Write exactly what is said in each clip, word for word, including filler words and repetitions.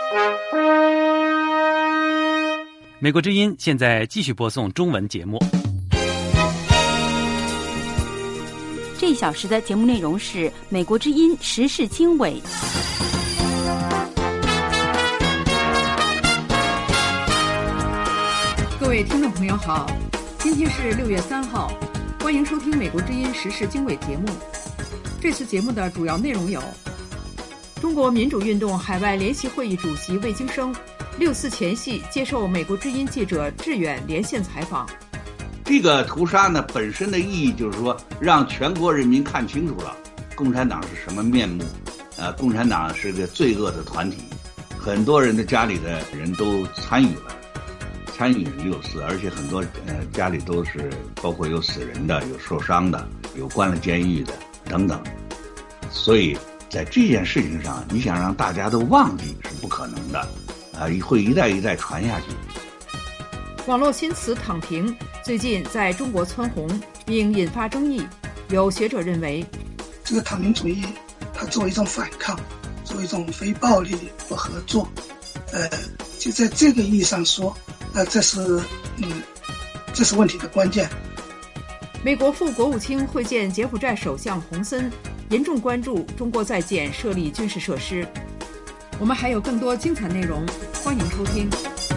美国之音现在继续播送中文节目。 这一小时的节目内容是美国之音时事经纬。 各位听众朋友好，今天是六月三号，欢迎收听美国之音时事经纬节目。这次节目的主要内容有：中国民主运动海外联席会议主席魏京生六四前夕接受美国之音记者志远连线采访。 这个屠杀呢，本身的意义就是说，让全国人民看清楚了共产党是什么面目。呃，共产党是个罪恶的团体，很多人的家里的人都参与了，参与六四，而且很多呃家里都是包括有死人的、有受伤的、有关了监狱的等等。所以在这件事情上，你想让大家都忘记是不可能的。啊，会一代一代传下去。 网络新词躺平最近在中国蹿红，并引发争议。有学者认为， 这个躺平主义，它作为一种反抗，作为一种非暴力不合作，呃，就在这个意义上说，呃，这是嗯，这是问题的关键。 美国副国务卿会见柬埔寨首相洪森，严重关注中国在柬设立军事设施。我们还有更多精彩内容，欢迎收听。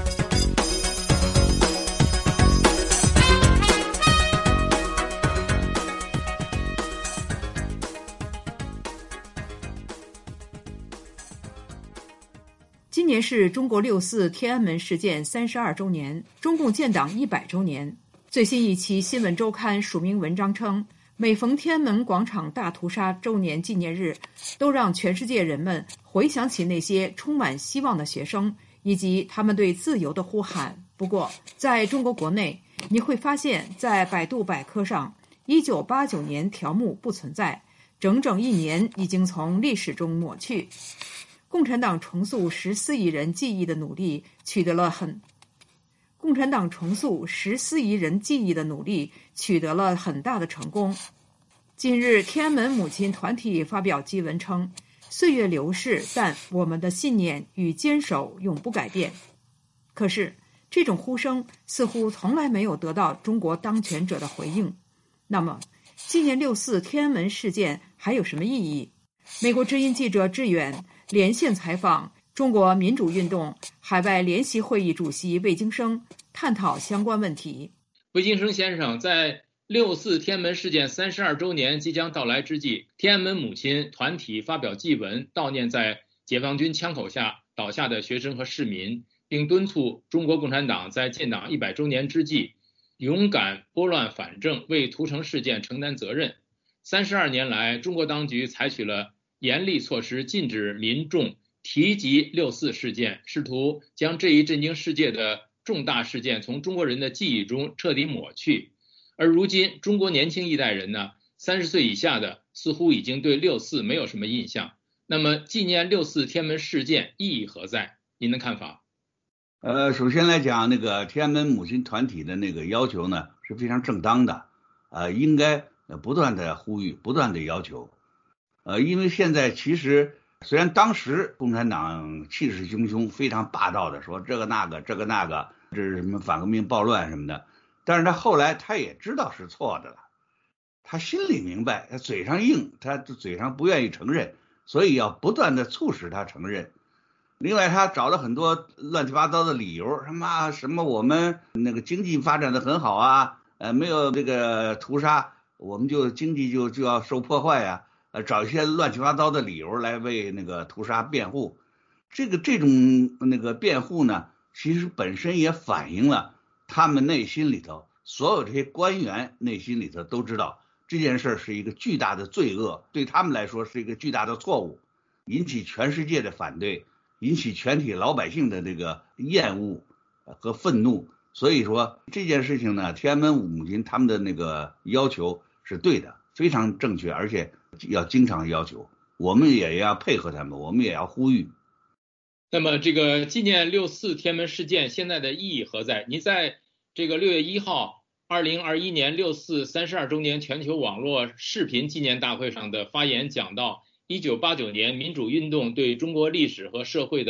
今年是中国六四天安门事件三十二周年，中共建党一百周年。最新一期《新闻周刊》署名文章称，每逢天安门广场大屠杀周年纪念日，都让全世界人们回想起那些充满希望的学生以及他们对自由的呼喊。不过在中国国内，你会发现在百度百科上一九八九年条目不存在，整整一年已经从历史中抹去。共产党重塑十四亿人记忆的努力取得了很共产党重塑十四亿人记忆的努力取得了很大的成功。近日，天安门母亲团体发表祭文称，岁月流逝，但我们的信念与坚守永不改变。可是这种呼声似乎从来没有得到中国当权者的回应。那么纪念六四天安门事件还有什么意义？美国之音记者志远连线采访中国民主运动海外联席会议主席魏京生，探讨相关问题。 魏京生先生，在六四天安门事件三十二周年即将到来之际，天安门母亲团体发表祭文，悼念在解放军枪口下倒下的学生和市民，并敦促中国共产党在建党一百周年之际，勇敢拨乱反正，为屠城事件承担责任。三十二年来，中国当局采取了严厉措施，禁止民众提及六四事件，试图将这一震惊世界的重大事件从中国人的记忆中彻底抹去。而如今中国年轻一代人呢，三十岁以下的似乎已经对六四没有什么印象。那么纪念六四天安门事件意义何在？您的看法？ 呃，首先来讲，那个天安门母亲团体的那个要求呢是非常正当的，呃，应该不断的呼吁，不断的要求。呃，因为现在其实虽然当时共产党气势汹汹，非常霸道的说这个那个这个那个，这是什么反革命暴乱什么的，但是他后来他也知道是错的了，他心里明白，他嘴上硬，他嘴上不愿意承认，所以要不断的促使他承认。另外他找了很多乱七八糟的理由，什么什么我们那个经济发展的很好啊，呃没有这个屠杀，我们就经济就就要受破坏啊，呃找一些乱七八糟的理由来为那个屠杀辩护。这个这种那个辩护呢，其实本身也反映了他们内心里头，所有这些官员内心里头都知道这件事是一个巨大的罪恶，对他们来说是一个巨大的错误，引起全世界的反对，引起全体老百姓的这个厌恶和愤怒。所以说这件事情呢，天安门母亲他们的那个要求是对的，非常正确，而且要经常要求，我们也要配合他们，我们也要呼吁。 那么这个纪念六四天安门事件现在的意义何在？您在这个六月一号二零二一年六四三十二周年全球网络视频纪念大会上的发言讲到，一九八九年民主运动对中国历史和社会的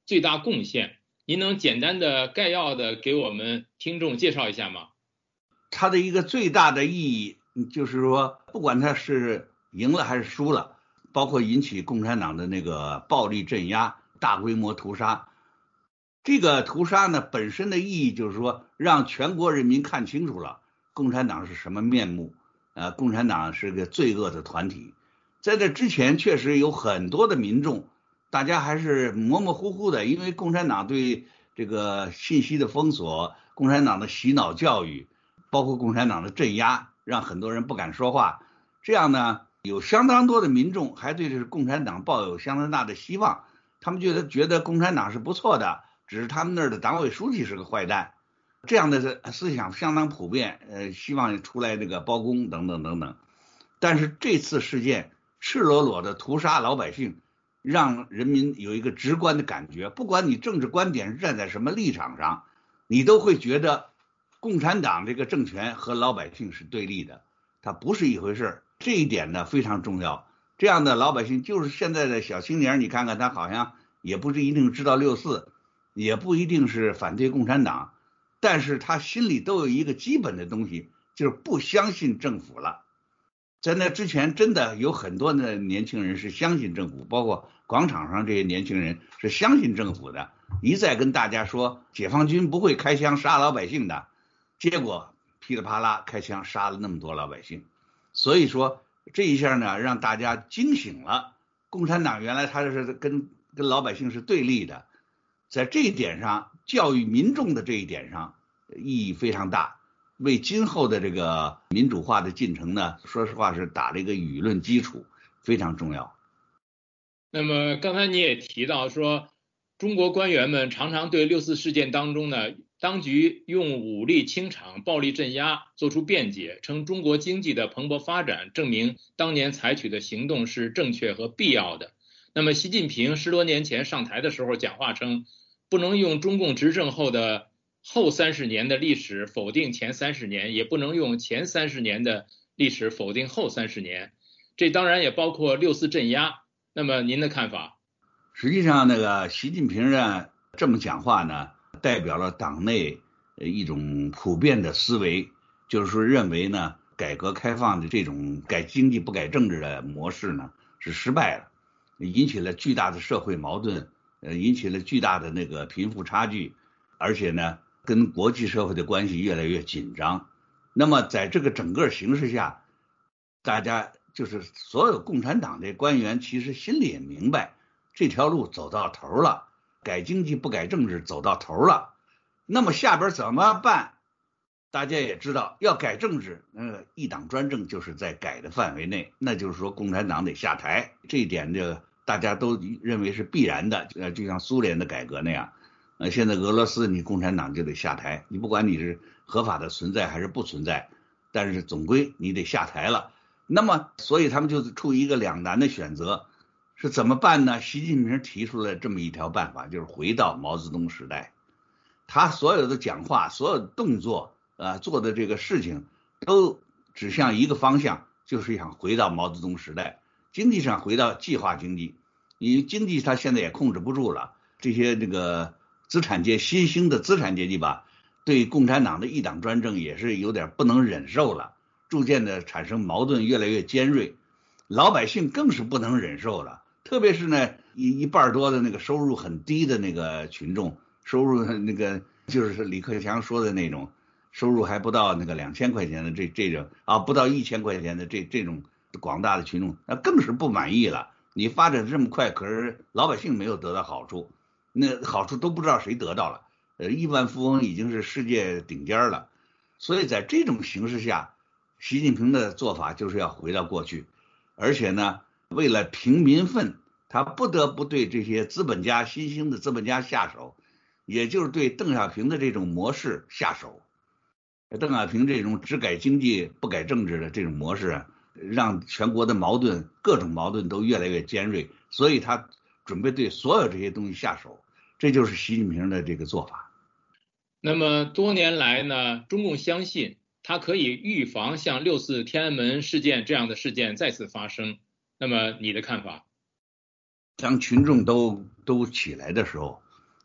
最大贡献？您能简单的概要的给我们听众介绍一下吗？ 它的一个最大的意义就是说，不管它是赢了还是输了，包括引起共产党的那个暴力镇压、大规模屠杀，这个屠杀呢本身的意义就是说，让全国人民看清楚了共产党是什么面目，呃，共产党是个罪恶的团体。在这之前，确实有很多的民众，大家还是模模糊糊的，因为共产党对这个信息的封锁、共产党的洗脑教育，包括共产党的镇压，让很多人不敢说话。这样呢，有相当多的民众还对这个共产党抱有相当大的希望，他们觉得觉得共产党是不错的，只是他们那儿的党委书记是个坏蛋。这样的思想相当普遍，呃，希望出来这个包公等等等等。但是这次事件赤裸裸的屠杀老百姓，让人民有一个直观的感觉，不管你政治观点是站在什么立场上，你都会觉得共产党这个政权和老百姓是对立的，它不是一回事。这一点呢非常重要。这样的老百姓，就是现在的小青年，你看看他好像也不是一定知道六四，也不一定是反对共产党，但是他心里都有一个基本的东西，就是不相信政府了。在那之前，真的有很多的年轻人是相信政府，包括广场上这些年轻人是相信政府的，一再跟大家说解放军不会开枪杀老百姓的，结果噼里啪啦开枪杀了那么多老百姓。所以说这一下呢，让大家惊醒了，共产党原来他是跟跟老百姓是对立的。在这一点上，教育民众的这一点上意义非常大，为今后的这个民主化的进程呢，说实话是打了一个舆论基础，非常重要。 那么刚才你也提到说，中国官员们常常对六四事件当中呢，当局用武力清场、暴力镇压做出辩解，称中国经济的蓬勃发展证明当年采取的行动是正确和必要的。那么习近平十多年前上台的时候讲话称，不能用中共执政后的后三十年的历史否定前三十年，也不能用前三十年的历史否定后三十年，这当然也包括六四镇压。那么您的看法？ 实际上那个习近平呢这么讲话呢，代表了党内一种普遍的思维，就是说认为呢改革开放的这种改经济不改政治的模式呢是失败了，引起了巨大的社会矛盾，呃，引起了巨大的那个贫富差距，而且呢跟国际社会的关系越来越紧张。那么在这个整个形势下，大家就是所有共产党的官员其实心里也明白，这条路走到头了，改经济不改政治走到头了。那么下边怎么办？大家也知道，要改政治，呃，一党专政就是在改的范围内，那就是说共产党得下台，这一点这个大家都认为是必然的，呃，就像苏联的改革那样。呃，现在俄罗斯你共产党就得下台，你不管你是合法的存在还是不存在，但是总归你得下台了。那么所以他们就处于一个两难的选择，是怎么办呢？习近平提出了这么一条办法，就是回到毛泽东时代。他所有的讲话，所有的动作，呃，做的这个事情都指向一个方向，就是想回到毛泽东时代。经济上回到计划经济，你经济他现在也控制不住了，这些这个资产阶新兴的资产阶级吧，对共产党的一党专政也是有点不能忍受了，逐渐的产生矛盾，越来越尖锐。老百姓更是不能忍受了，特别是呢一一半多的那个收入很低的那个群众，收入那个就是李克强说的那种收入还不到那个两千块钱的这这种啊，不到一千块钱的这这种广大的群众，那更是不满意了。你发展这么快，可是老百姓没有得到好处，那好处都不知道谁得到了。呃，亿万富翁已经是世界顶尖了，所以在这种形势下，习近平的做法就是要回到过去，而且呢，为了平民愤，他不得不对这些资本家、新兴的资本家下手，也就是对邓小平的这种模式下手。邓小平这种只改经济不改政治的这种模式啊，让全国的矛盾各种矛盾都越来越尖锐，所以他准备对所有这些东西下手，这就是习近平的这个做法。 那么多年来呢，中共相信它可以预防像六四天安门事件这样的事件再次发生。那么你的看法？ 当群众都都起来的时候，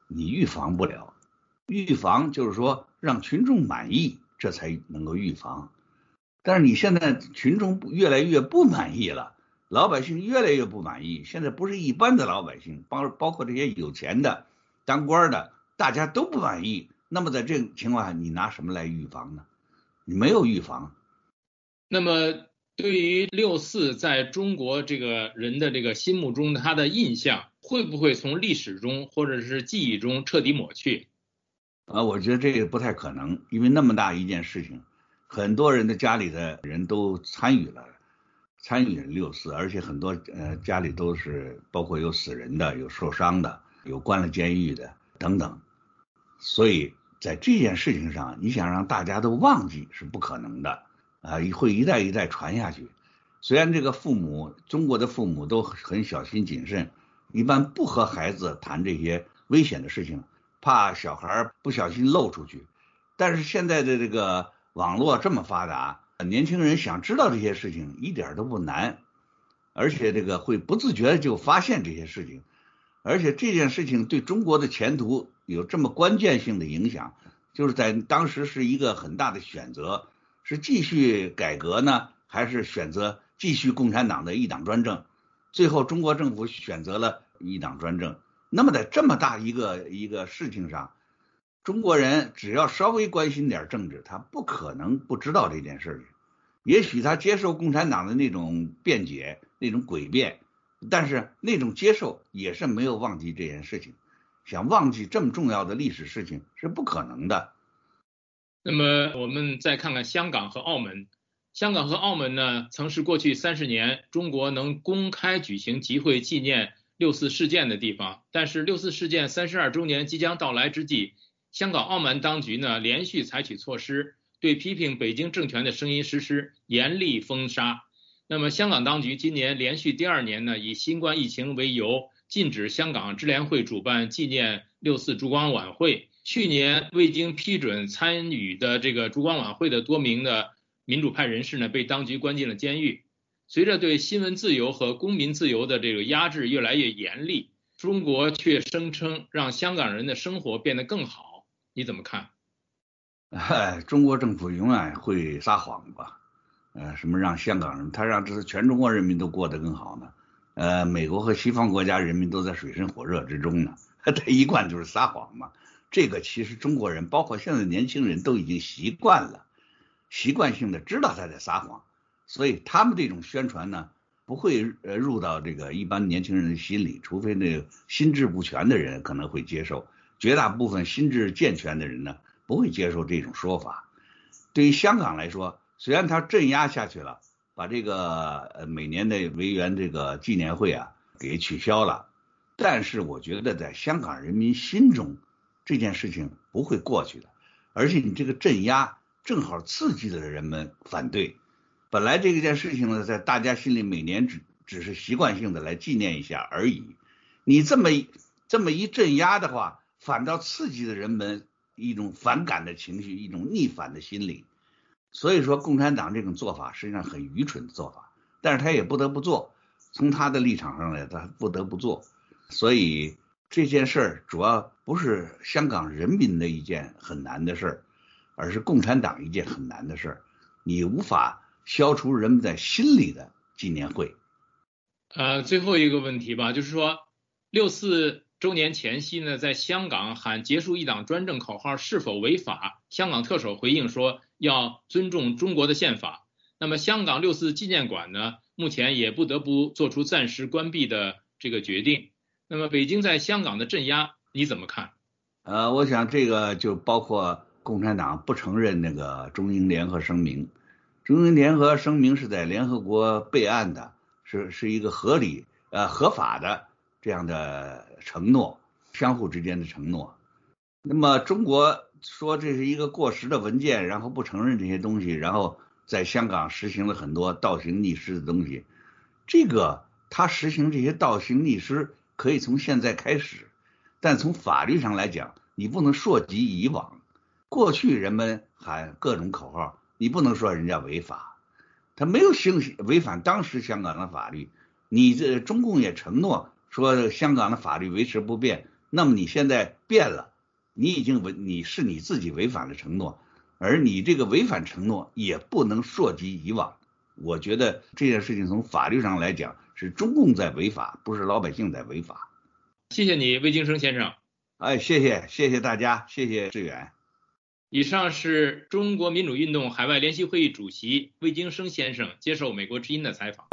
你预防不了。预防就是说让群众满意，这才能够预防。但是你现在群众越来越不满意了，老百姓越来越不满意，现在不是一般的老百姓，包包括这些有钱的、当官的，大家都不满意。那么在这个情况下，你拿什么来预防呢？你没有预防。 那么对于六四在中国这个人的这个心目中，他的印象会不会从历史中或者是记忆中彻底抹去？ 啊，我觉得这个不太可能，因为那么大一件事情，很多人的家里的人都参与了，参与六四，而且很多呃家里都是包括有死人的、有受伤的、有关了监狱的等等，所以在这件事情上，你想让大家都忘记是不可能的啊，会一代一代传下去。虽然这个父母，中国的父母都很小心谨慎，一般不和孩子谈这些危险的事情，怕小孩不小心漏出去。但是现在的这个网络这么发达，年轻人想知道这些事情一点都不难，而且这个会不自觉的就发现这些事情，而且这件事情对中国的前途有这么关键性的影响，就是在当时是一个很大的选择，是继续改革呢，还是选择继续共产党的一党专政？最后中国政府选择了一党专政。那么在这么大一个一个事情上，中国人只要稍微关心点政治，他不可能不知道这件事情。也许他接受共产党的那种辩解、那种诡辩，但是那种接受也是没有忘记这件事情。想忘记这么重要的历史事情是不可能的。 那么我们再看看香港和澳门。香港和澳门呢，曾是过去三十年中国能公开举行集会纪念六四事件的地方。但是六四事件三十二周年即将到来之际，香港澳门当局呢连续采取措施，对批评北京政权的声音实施严厉封杀。那么香港当局今年连续第二年呢，以新冠疫情为由，禁止香港支联会主办纪念六四烛光晚会。去年未经批准参与的这个烛光晚会的多名的民主派人士呢，被当局关进了监狱。随着对新闻自由和公民自由的这个压制越来越严厉，中国却声称让香港人的生活变得更好，你怎么看？ 哎，中国政府永远会撒谎吧？呃，什么让香港人，他让这全中国人民都过得更好呢？呃，美国和西方国家人民都在水深火热之中呢，他一贯就是撒谎嘛。这个其实中国人，包括现在的年轻人都已经习惯了。习惯性的知道他在撒谎，所以他们这种宣传呢，不会呃入到这个一般年轻人的心里，除非那个心智不全的人可能会接受，绝大部分心智健全的人呢，不会接受这种说法。对于香港来说，虽然他镇压下去了，把这个呃每年的维园这个纪念会啊给取消了，但是我觉得在香港人民心中这件事情不会过去的，而且你这个镇压正好刺激了人们反对。本来这件事情呢，在大家心里每年只只是习惯性的来纪念一下而已。你这么一这么一镇压的话，反倒刺激了人们一种反感的情绪，一种逆反的心理。所以说，共产党这种做法实际上很愚蠢的做法，但是他也不得不做。从他的立场上来，他不得不做。所以这件事儿主要不是香港人民的一件很难的事儿，而是共产党一件很难的事儿，你无法消除人们在心里的纪念会。 呃，最后一个问题吧，就是说六四周年前夕呢，在香港喊结束一党专政口号是否违法？香港特首回应说要尊重中国的宪法。那么香港六四纪念馆呢，目前也不得不做出暂时关闭的这个决定。那么北京在香港的镇压你怎么看？ 呃，我想这个就包括共产党不承认那个中英联合声明，中英联合声明是在联合国备案的，是是一个合理呃合法的这样的承诺，相互之间的承诺。那么中国说这是一个过时的文件，然后不承认这些东西，然后在香港实行了很多倒行逆施的东西。这个他实行这些倒行逆施可以从现在开始，但从法律上来讲，你不能溯及以往。过去人们喊各种口号，你不能说人家违法，他没有行违反当时香港的法律。你这中共也承诺说香港的法律维持不变， 那么你现在变了，你已经违，你是你自己违反了承诺，而你这个违反承诺也不能溯及以往。我觉得这件事情从法律上来讲是中共在违法，不是老百姓在违法。 谢谢你，魏京生先生。 哎，谢谢，谢谢大家，谢谢志远。 以上是中国民主运动海外联席会议主席魏京生先生接受美国之音的采访。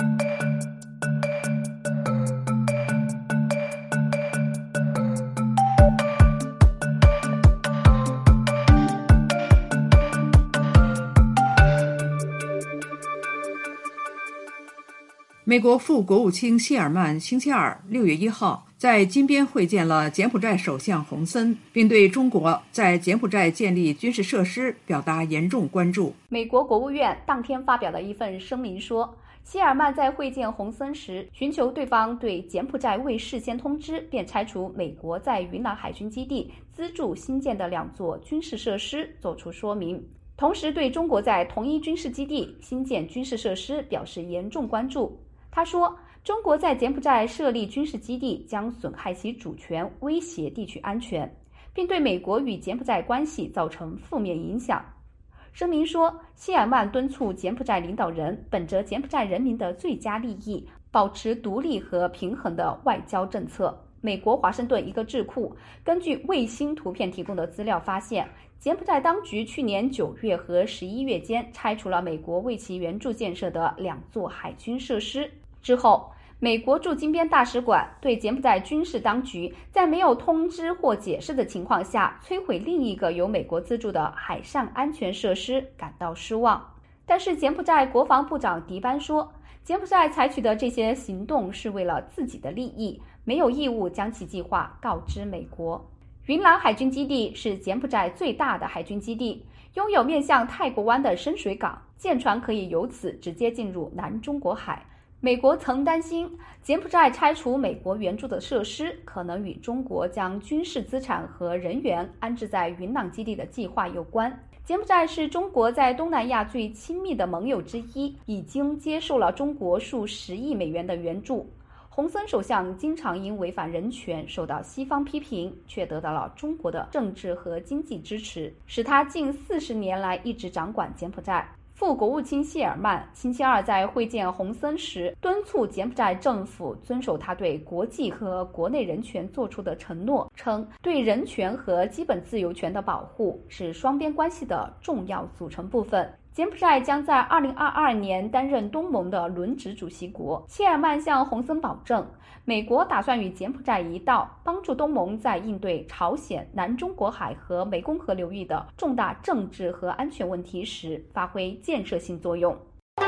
美国副国务卿谢尔曼星期二六月一号在金边会见了柬埔寨首相洪森，并对中国在柬埔寨建立军事设施表达严重关注。 美国国务院当天发表了一份声明说，谢尔曼在会见洪森时，寻求对方对柬埔寨未事先通知便拆除美国在云南海军基地资助新建的两座军事设施作出说明，同时对中国在同一军事基地新建军事设施表示严重关注。他说，中国在柬埔寨设立军事基地将损害其主权，威胁地区安全，并对美国与柬埔寨关系造成负面影响。声明说，谢尔曼敦促柬埔寨领导人本着柬埔寨人民的最佳利益，保持独立和平衡的外交政策。美国华盛顿一个智库根据卫星图片提供的资料发现，柬埔寨当局去年九月和十一月间拆除了美国为其援助建设的两座海军设施。之后，美国驻金边大使馆对柬埔寨军事当局在没有通知或解释的情况下摧毁另一个由美国资助的海上安全设施感到失望。但是柬埔寨国防部长迪班说，柬埔寨采取的这些行动是为了自己的利益，没有义务将其计划告知美国。云南海军基地是柬埔寨最大的海军基地，拥有面向泰国湾的深水港，舰船可以由此直接进入南中国海。美国曾担心柬埔寨拆除美国援助的设施可能与中国将军事资产和人员安置在云南基地的计划有关。柬埔寨是中国在东南亚最亲密的盟友之一，已经接受了中国数十亿美元的援助。洪森首相经常因违反人权受到西方批评，却得到了中国的政治和经济支持，使他近四十年来一直掌管柬埔寨。副国务卿谢尔曼星期二在会见洪森时，敦促柬埔寨政府遵守他对国际和国内人权做出的承诺，称对人权和基本自由权的保护是双边关系的重要组成部分。柬埔寨将在二零二二年担任东盟的轮值主席国。谢尔曼向洪森保证，美国打算与柬埔寨一道，帮助东盟在应对朝鲜、南中国海和湄公河流域的重大政治和安全问题时发挥建设性作用。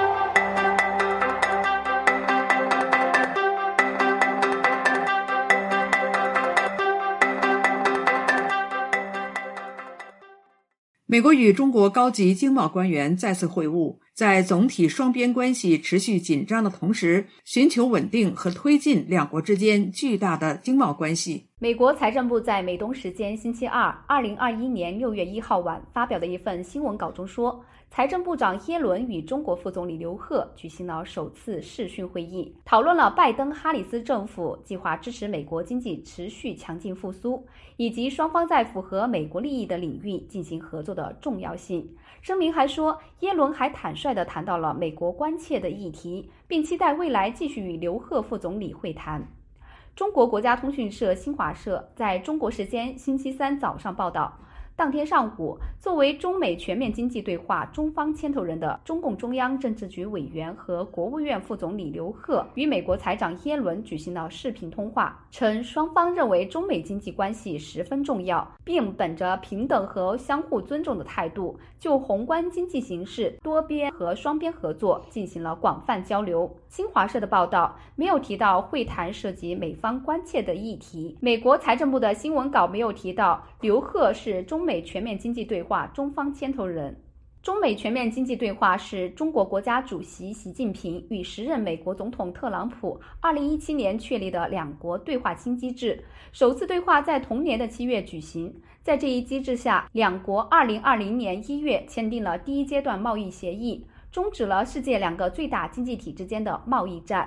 美国与中国高级经贸官员再次会晤，在总体双边关系持续紧张的同时，寻求稳定和推进两国之间巨大的经贸关系。 美国财政部在美东时间星期二，二零二一年六月一号晚发表的一份新闻稿中说，财政部长耶伦与中国副总理刘鹤举行了首次视讯会议，讨论了拜登哈里斯政府计划支持美国经济持续强劲复苏，以及双方在符合美国利益的领域进行合作的重要性。声明还说，耶伦还坦率地谈到了美国关切的议题，并期待未来继续与刘鹤副总理会谈。中国国家通讯社新华社在中国时间星期三早上报道，当天上午，作为中美全面经济对话中方牵头人的中共中央政治局委员和国务院副总理刘鹤与美国财长耶伦举行了视频通话，称双方认为中美经济关系十分重要，并本着平等和相互尊重的态度，就宏观经济形势、多边和双边合作进行了广泛交流。新华社的报道没有提到会谈涉及美方关切的议题。美国财政部的新闻稿没有提到刘鹤是中美全面经济对话中方牵头人。中美全面经济对话是中国国家主席习近平与时任美国总统特朗普二零一七年确立的两国对话新机制，首次对话在同年的七月举行。在这一机制下，两国二零二零年一月签订了第一阶段贸易协议，终止了世界两个最大经济体之间的贸易战。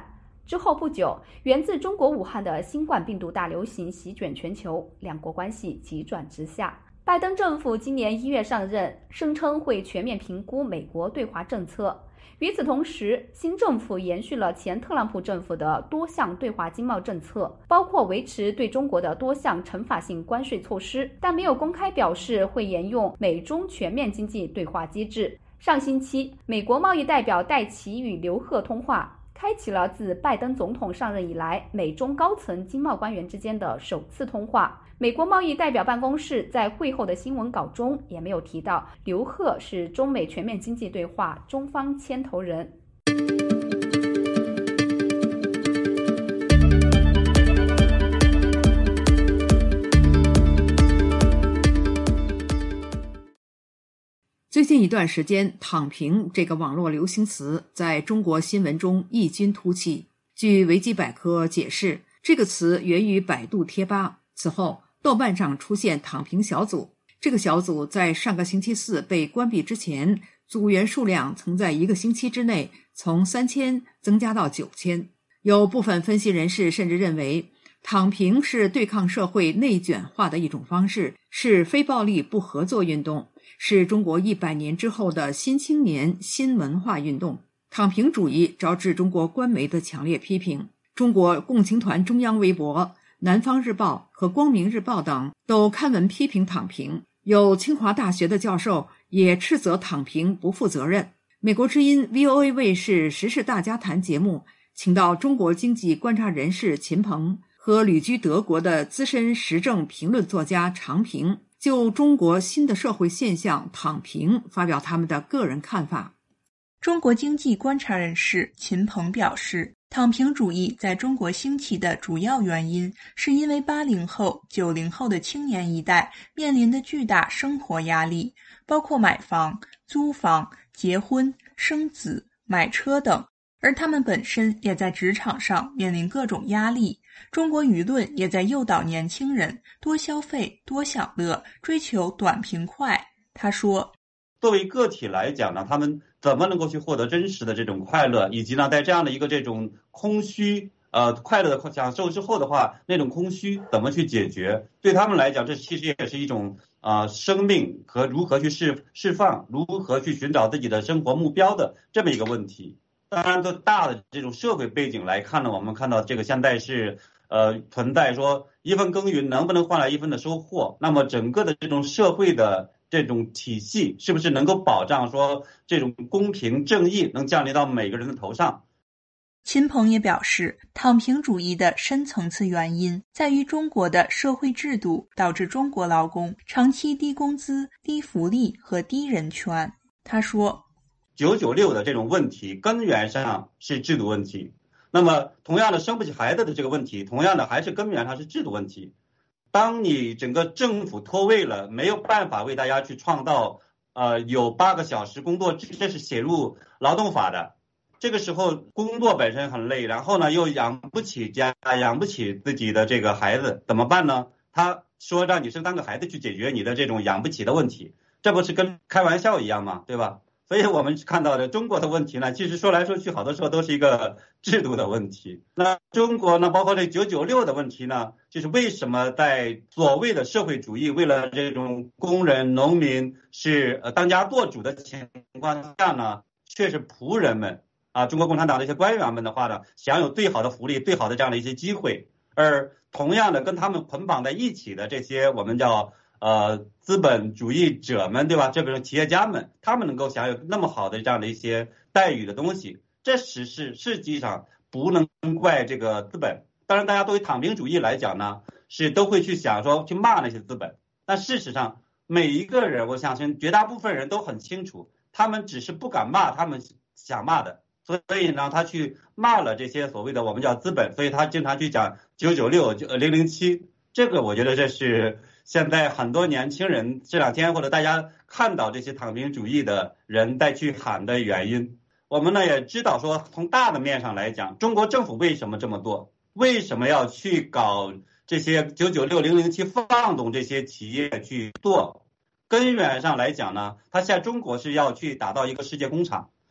之后不久，源自中国武汉的新冠病毒大流行席卷全球，两国关系急转直下。拜登政府今年一月上任，声称会全面评估美国对华政策。与此同时，新政府延续了前特朗普政府的多项对华经贸政策，包括维持对中国的多项惩罚性关税措施，但没有公开表示会沿用美中全面经济对话机制。上星期，美国贸易代表戴琪与刘鹤通话，开启了自拜登总统上任以来美中高层经贸官员之间的首次通话。美国贸易代表办公室在会后的新闻稿中也没有提到刘鹤是中美全面经济对话中方牵头人。 最近一段时间，躺平这个网络流行词在中国新闻中异军突起。据维基百科解释，这个词源于百度贴吧。此后，豆瓣上出现躺平小组，这个小组在上个星期四被关闭之前，组员数量曾在一个星期之内从三千增加到九千。有部分分析人士甚至认为，躺平是对抗社会内卷化的一种方式，是非暴力不合作运动，是中国一百年之后的新青年新文化运动。躺平主义招致中国官媒的强烈批评，中国共青团中央微博、南方日报和光明日报等都刊文批评躺平，有清华大学的教授也斥责躺平不负责任。美国之音 V O A 卫视时事大家谈节目请到中国经济观察人士秦鹏和旅居德国的资深时政评论作家常平，就中国新的社会现象躺平发表他们的个人看法。 中国经济观察人士秦鹏表示，躺平主义在中国兴起的主要原因是因为八零后、九零后的青年一代面临的巨大生活压力，包括买房、租房、结婚、生子、买车等，而他们本身也在职场上面临各种压力。中国舆论也在诱导年轻人多消费、多享乐，追求短平快。他说， 作为个体来讲呢，他们怎么能够去获得真实的这种快乐，以及呢，在这样的一个这种空虚呃快乐的享受之后的话，那种空虚怎么去解决？对他们来讲，这其实也是一种呃生命和如何去释释放，如何去寻找自己的生活目标的这么一个问题。当然，从大的这种社会背景来看呢，我们看到这个现在是呃存在说一分耕耘能不能换来一分的收获？那么整个的这种社会的这种体系是不是能够保障说这种公平正义能降临到每个人的头上？ 秦鹏也表示，躺平主义的深层次原因在于中国的社会制度导致中国劳工长期低工资、低福利和低人权。他说， 九九六的这种问题根源上是制度问题，那么同样的生不起孩子的这个问题，同样的还是根源上是制度问题。当你整个政府脱位了，没有办法为大家去创造呃有八个小时工作制，这是写入劳动法的。这个时候工作本身很累，然后呢又养不起家，养不起自己的这个孩子，怎么办呢？他说让你生三个孩子去解决你的这种养不起的问题，这不是跟开玩笑一样吗？对吧？所以我们看到的中国的问题呢，其实说来说去好多时候都是一个制度的问题。那中国呢，包括这九九六的问题呢，就是为什么在所谓的社会主义为了这种工人农民是呃当家做主的情况下呢，却是仆人们啊，中国共产党的一些官员们的话呢，享有最好的福利、最好的这样的一些机会，而同样的跟他们捆绑在一起的这些我们叫呃，资本主义者们，对吧？这个企业家们，他们能够享有那么好的这样的一些待遇的东西，这实是实际上不能怪这个资本。当然，大家对于躺平主义来讲呢，是都会去想说去骂那些资本，但事实上，每一个人，我相信绝大部分人都很清楚，他们只是不敢骂他们想骂的，所以呢，他去骂了这些所谓的我们叫资本，所以他经常去讲九九六、零零七，这个我觉得这是现在很多年轻人这两天或者大家看到这些躺平主义的人在去喊的原因。我们呢也知道说，从大的面上来讲，中国政府为什么这么做？为什么要去搞这些九九六、零零七，放动这些企业去做？根源上来讲呢，它现在中国是要去打造一个世界工厂。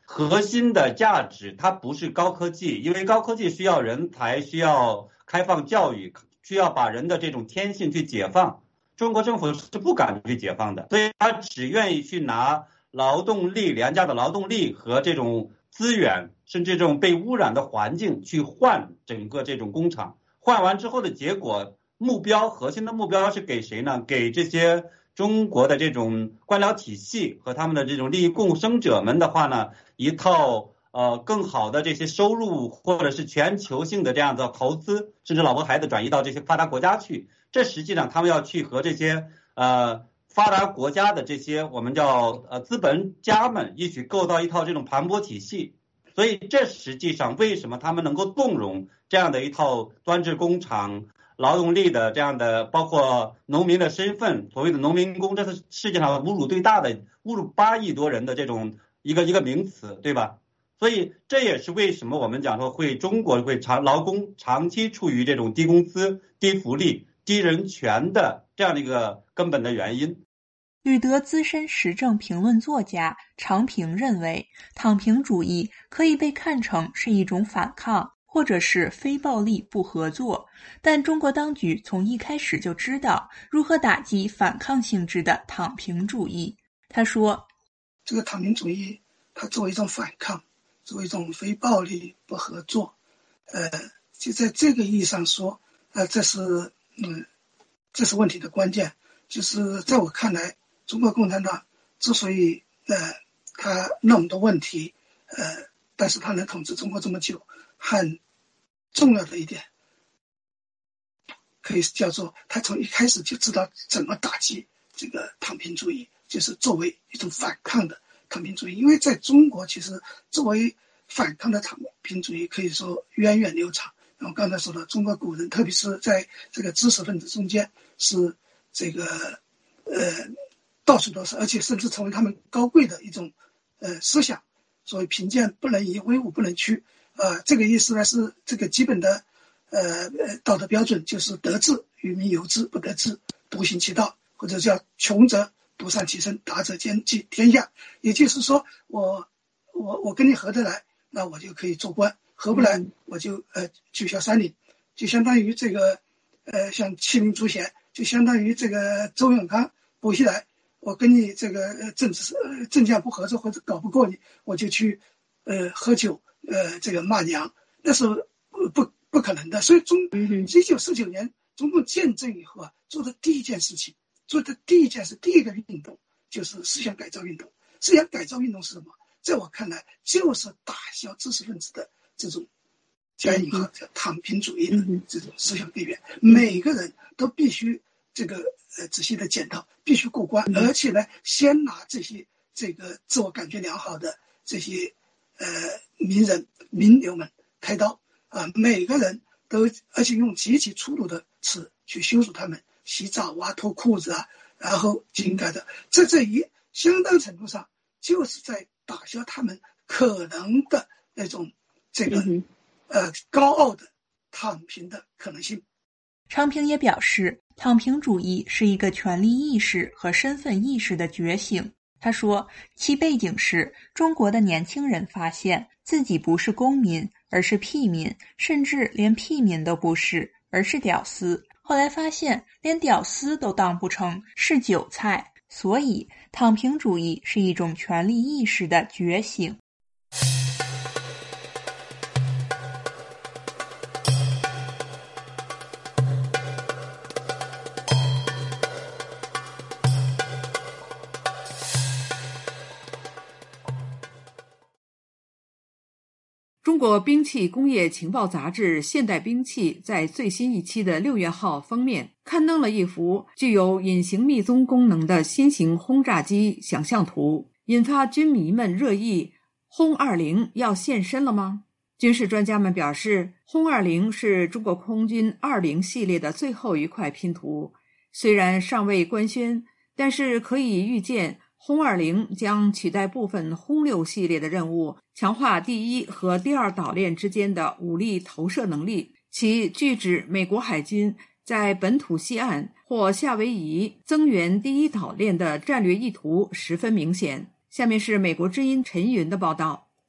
核心的价值它不是高科技，因为高科技需要人才，需要开放教育，需要把人的这种天性去解放。中国政府是不敢去解放的，所以他只愿意去拿劳动力、廉价的劳动力和这种资源，甚至这种被污染的环境去换整个这种工厂。换完之后的结果，目标核心的目标是给谁呢？给这些中国的这种官僚体系和他们的这种利益共生者们的话呢，一套呃更好的这些收入，或者是全球性的这样的投资，甚至老婆孩子转移到这些发达国家去。这实际上他们要去和这些呃发达国家的这些我们叫呃资本家们一起构造一套这种盘剥体系。所以这实际上为什么他们能够动容这样的一套专制工厂劳动力的这样的，包括农民的身份，所谓的农民工，这是世界上侮辱最大的，侮辱八亿多人的这种一个一个名词，对吧？所以这也是为什么我们讲说会中国会长劳工长期处于这种低工资、低福利、低人权的这样的一个根本的原因。 旅德资深时政评论作家常平认为，躺平主义可以被看成是一种反抗，或者是非暴力不合作，但中国当局从一开始就知道如何打击反抗性质的躺平主义。他说， 这个躺平主义它作为一种反抗，作为一种非暴力不合作，呃，就在这个意义上说，呃，这是嗯，这是问题的关键。就是在我看来，中国共产党之所以呃他那么多问题，呃，但是他能统治中国这么久，很重要的一点，可以叫做他从一开始就知道怎么打击这个躺平主义，就是作为一种反抗的躺平主义。因为在中国，其实作为反抗的躺平主义可以说源远流长。然后刚才说的，中国古人，特别是在这个知识分子中间，是这个呃到处都是，而且甚至成为他们高贵的一种呃思想。所谓贫贱不能移，威武不能屈。呃，这个意思呢是这个基本的呃道德标准，就是得志于民有之，不得志独行其道，或者叫穷则独善其身，达则兼济天下。也就是说，我我我跟你合得来，那我就可以做官；合不来，我就呃取消山林，就相当于这个呃像弃民除贤，就相当于这个周永康、薄熙来，我跟你这个呃政治呃政教不合作或者搞不过你，我就去呃喝酒呃这个骂娘，那是不不可能的。所以中一九四九年中共建政以后啊，做的第一件事情，做的第一件事，第一个运动就是思想改造运动。思想改造运动是什么？在我看来，就是打消知识分子的这种加引号叫躺平主义的这种思想根源。每个人都必须这个呃仔细的检讨，必须过关，而且呢，先拿这些这个自我感觉良好的这些呃名人名流们开刀啊！每个人都，而且用极其粗鲁的词去羞辱他们，洗澡啊、脱裤子啊，然后井盖的，这这一相当程度上就是在打消他们可能的那种这个呃高傲的躺平的可能性。 常平也表示，躺平主义是一个权利意识和身份意识的觉醒。他说，其背景是中国的年轻人发现自己不是公民，而是屁民，甚至连屁民都不是，而是屌丝。后来发现连屌丝都当不成，是韭菜。所以躺平主义是一种权利意识的觉醒。 中国兵器工业情报杂志《现代兵器》在最新一期的六月号封面刊登了一幅具有隐形密踪功能的新型轰炸机想象图，引发军迷们热议：轰二零要现身了吗？军事专家们表示，轰二零是中国空军二零系列的最后一块拼图，虽然尚未官宣，但是可以预见轰二零将取代部分轰六系列的任务，强化第一和第二岛链之间的武力投射能力。其据指美国海军在本土西岸或夏威夷增援第一岛链的战略意图十分明显。下面是美国之音陈云的报道。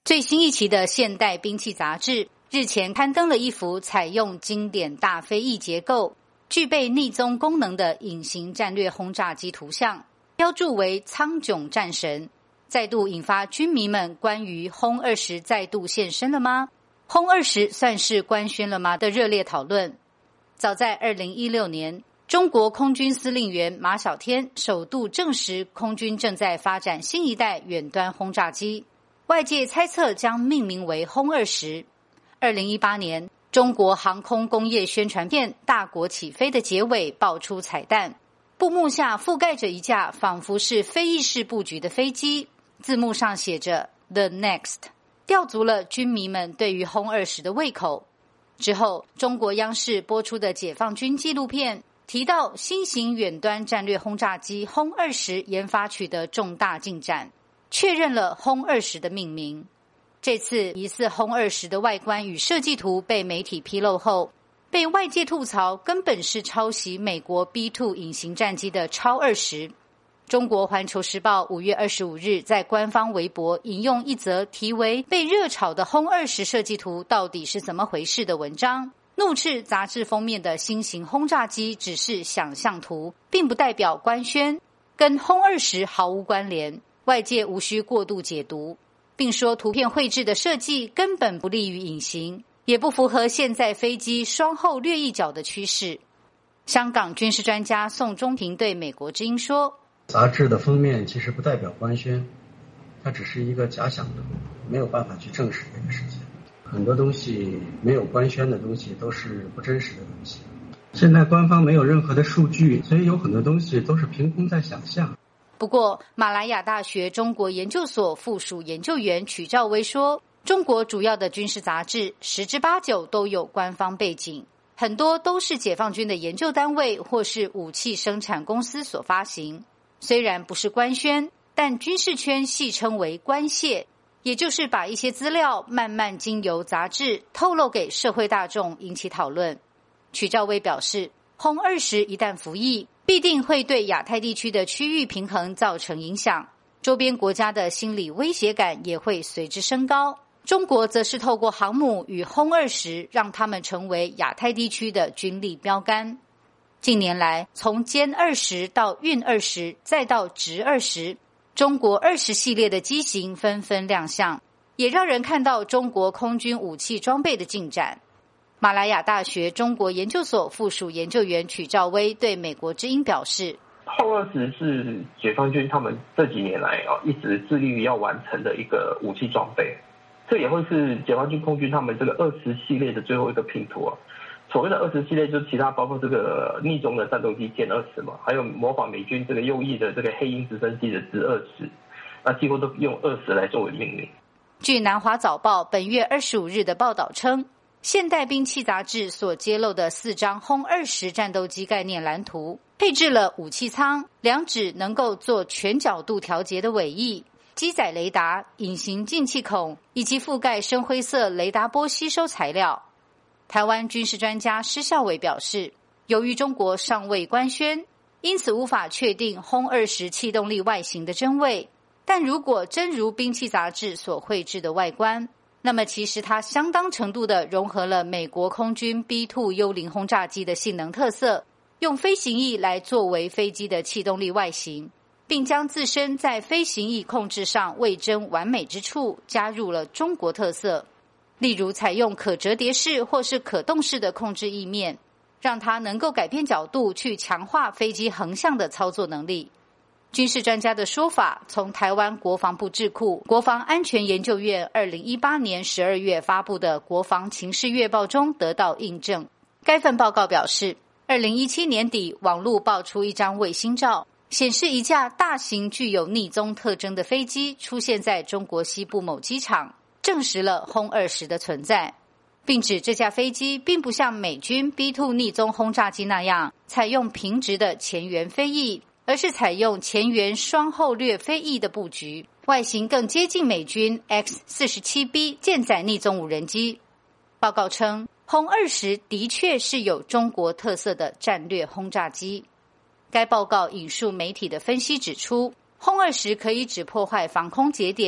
最新一期的现代兵器杂志日前刊登了一幅采用经典大飞翼结构、具备逆踪功能的隐形战略轰炸机图像，标注为苍囧战神，再度引发军迷们关于轰二十再度现身了吗？轰二十算是官宣了吗的热烈讨论。早在二零一六年，中国空军司令员马晓天首度证实空军正在发展新一代远端轰炸机，外界猜测将命名为轰二十。二零一八年，中国航空工业宣传片《大国起飞》的结尾爆出彩蛋，布幕下覆盖着一架仿佛是飞翼式布局的飞机，字幕上写着 The Next， 吊足了军迷们对于轰二十的胃口。之后，中国央视播出的解放军纪录片提到新型远端战略轰炸机轰二十研发取得重大进展，确认了轰二十的命名。这次疑似轰二十的外观与设计图被媒体披露后，被外界吐槽根本是抄袭美国 B 二 隐形战机的超二十。中国环球时报五月二十五日在官方微博引用一则题为被热炒的轰二十设计图到底是怎么回事的文章，怒斥杂志封面的新型轰炸机只是想象图，并不代表官宣，跟轰二十毫无关联，外界无需过度解读，并说图片绘制的设计根本不利于隐形，也不符合现在飞机双后掠翼角的趋势。香港军事专家宋忠平对美国之音说， 杂志的封面其实不代表官宣，它只是一个假想图，没有办法去证实这个事情。很多东西没有官宣的东西都是不真实的东西，现在官方没有任何的数据，所以有很多东西都是凭空在想象。 不过马来亚大学中国研究所附属研究员曲兆威说，中国主要的军事杂志十之八九都有官方背景，很多都是解放军的研究单位或是武器生产公司所发行。虽然不是官宣，但军事圈戏称为官泄，也就是把一些资料慢慢经由杂志透露给社会大众，引起讨论。曲兆威表示，轰二十一旦服役，必定会对亚太地区的区域平衡造成影响，周边国家的心理威胁感也会随之升高。中国则是透过航母与轰二十，让他们成为亚太地区的军力标杆。近年来，从歼二十到运二十再到直二十，中国二十系列的机型纷纷亮相，也让人看到中国空军武器装备的进展。马来亚大学中国研究所附属研究员曲兆威对美国之音表示， 轰二十是解放军他们这几年来啊一直致力于要完成的一个武器装备，这也会是解放军空军他们这个二十系列的最后一个拼图啊。所谓的二十系列就是其他包括这个逆中的战斗机歼二十嘛，还有模仿美军这个右翼的这个黑鹰直升机的直二十，那几乎都用二十来作为命名。 据南华早报本月二十五日的报道称，现代兵器杂志所揭露的四张轰二十战斗机概念蓝图，配置了武器舱、两指能够做全角度调节的尾翼、机载雷达、隐形进气孔以及覆盖深灰色雷达波吸收材料。台湾军事专家施孝伟表示，由于中国尚未官宣，因此无法确定轰二十气动力外形的真伪，但如果真如兵器杂志所绘制的外观，那么其实它相当程度地融合了美国空军 B 二 幽灵轰炸机的性能特色，用飞行翼来作为飞机的气动力外形，并将自身在飞行翼控制上未臻完美之处加入了中国特色，例如采用可折叠式或是可动式的控制翼面，让它能够改变角度去强化飞机横向的操作能力。军事专家的说法从台湾国防部智库国防安全研究院二零一八年十二月发布的国防情势月报中得到印证。该份报告表示，二零一七年底网络爆出一张卫星照，显示一架大型具有逆踪特征的飞机出现在中国西部某机场，证实了轰二十的存在，并指这架飞机并不像美军 B 二 逆踪轰炸机那样采用平直的前缘飞翼，而是采用前缘双后掠飞翼的布局，外形更接近美军 X 四十七 B 舰载逆踪无人机。报告称，轰二十的确是有中国特色的战略轰炸机。该报告引述媒体的分析指出，轰二十可以只破坏防空节点，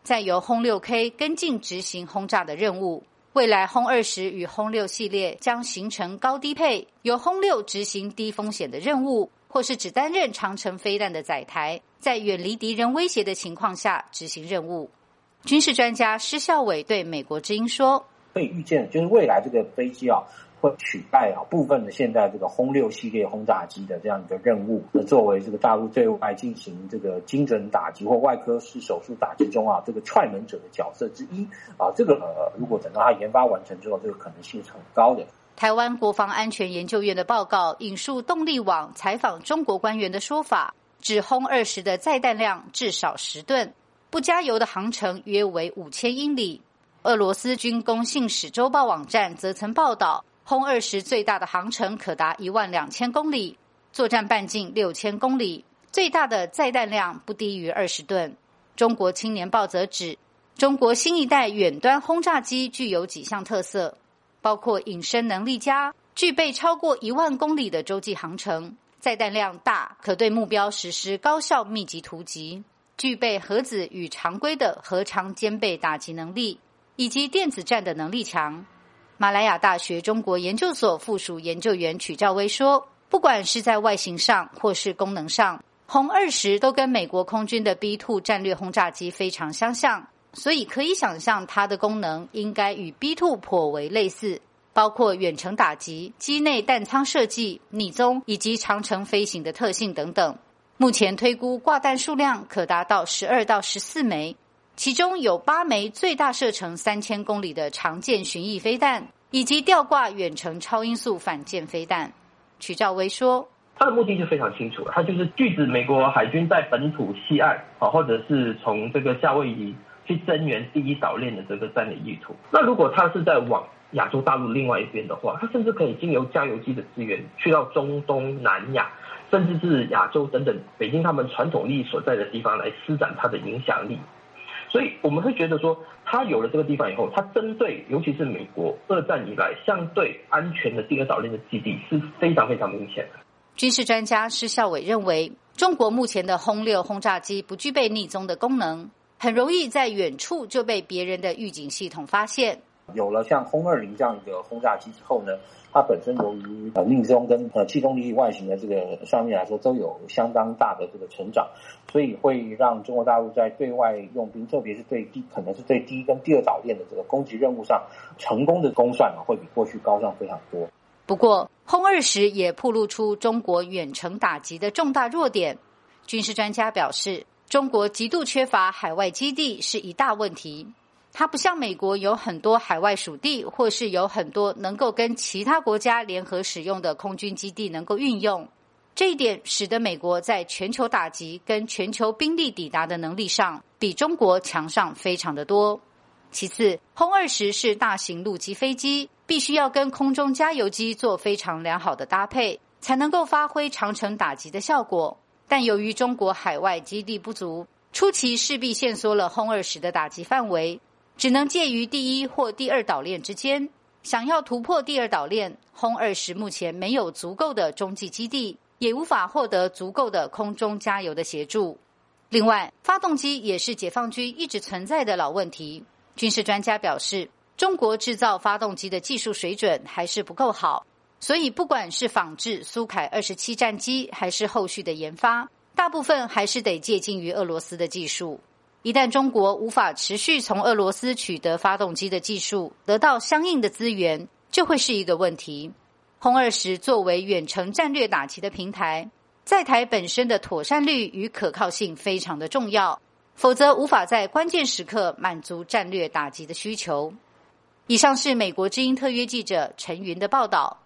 再由轰六 K 跟进执行轰炸的任务。未来轰二十与轰六系列将形成高低配，由轰六执行低风险的任务，或是只担任长程飞弹的载台，在远离敌人威胁的情况下执行任务。军事专家施孝伟对美国之音说， 可以预见就是未来这个飞机啊会取代啊部分的现在这个轰六系列轰炸机的这样一个任务，作为这个大陆对外进行这个精准打击或外科式手术打击中啊这个踹门者的角色之一啊，这个呃如果等到它研发完成之后，这个可能性是很高的。 台湾国防安全研究院的报告引述动力网采访中国官员的说法，指轰二十的载弹量至少十吨，不加油的航程约为五千英里。俄罗斯军工信使周报网站则曾报道，轰二十最大的航程可达一万两千公里，作战半径六千公里，最大的载弹量不低于二十吨。中国青年报则指，中国新一代远端轰炸机具有几项特色，包括隐身能力佳，具备超过一万公里的洲际航程，载弹量大，可对目标实施高效密集突击，具备核子与常规的核常兼备打击能力，以及电子战的能力强。马来亚大学中国研究所附属研究员曲兆威说，不管是在外形上或是功能上，轰二十都跟美国空军的 B 二 战略轰炸机非常相像，所以可以想象它的功能应该与 B 二 颇为类似，包括远程打击、机内弹仓设计、匿踪以及长程飞行的特性等等。目前推估挂弹数量可达到十二到十四枚，其中有八枚最大射程三千公里的常见巡弋飞弹，以及吊挂远程超音速反舰飞弹。曲兆威说， 它的目的就非常清楚了，它就是拒止美国海军在本土西岸啊，或者是从这个夏威夷去增援第一岛链的这个战略意图。那如果它是在往亚洲大陆另外一边的话，它甚至可以经由加油机的资源去到中东南亚，甚至是亚洲等等北京他们传统利益所在的地方来施展它的影响力。所以我们会觉得说，它有了这个地方以后，它针对尤其是美国二战以来相对安全的第二岛链的基地是非常非常明显的。 军事专家施孝伟认为，中国目前的轰六轰炸机不具备匿踪的功能，很容易在远处就被别人的预警系统发现。 有了像轰二零这样一个轰炸机之后呢，它本身由于呃匿踪跟呃气动力外形的这个上面来说都有相当大的这个成长，所以会让中国大陆在对外用兵，特别是对第可能是对第一跟第二岛链的这个攻击任务上，成功的公算啊会比过去高上非常多。 不过，轰二十也暴露出中国远程打击的重大弱点。军事专家表示，中国极度缺乏海外基地是一大问题。它不像美国有很多海外属地，或是有很多能够跟其他国家联合使用的空军基地能够运用。这一点使得美国在全球打击跟全球兵力抵达的能力上，比中国强上非常的多。其次，轰二十是大型陆基飞机，必须要跟空中加油机做非常良好的搭配，才能够发挥长程打击的效果。但由于中国海外基地不足，初期势必限缩了轰二十的打击范围，只能介于第一或第二岛链之间。想要突破第二岛链，轰二十目前没有足够的中继基地，也无法获得足够的空中加油的协助。另外，发动机也是解放军一直存在的老问题。军事专家表示，中国制造发动机的技术水准还是不够好，所以不管是仿制苏凯二十七战机，还是后续的研发，大部分还是得借鉴于俄罗斯的技术。一旦中国无法持续从俄罗斯取得发动机的技术，得到相应的资源，就会是一个问题。轰二十作为远程战略打击的平台，载台本身的妥善率与可靠性非常的重要，否则无法在关键时刻满足战略打击的需求。以上是美国之音特约记者陈云的报道。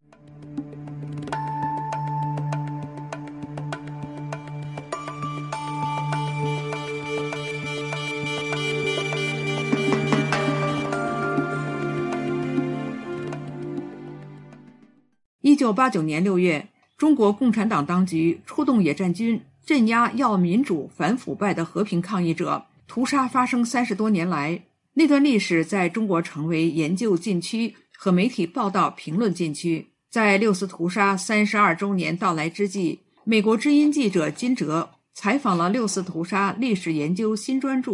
一九八九年六月，中国共产党当局出动野战军镇压要民主反腐败的和平抗议者，屠杀发生三十多年来，那段历史在中国成为研究禁区和媒体报道评论禁区。在六四屠杀三十二周年到来之际，美国之音记者金哲采访了六四屠杀历史研究新专著《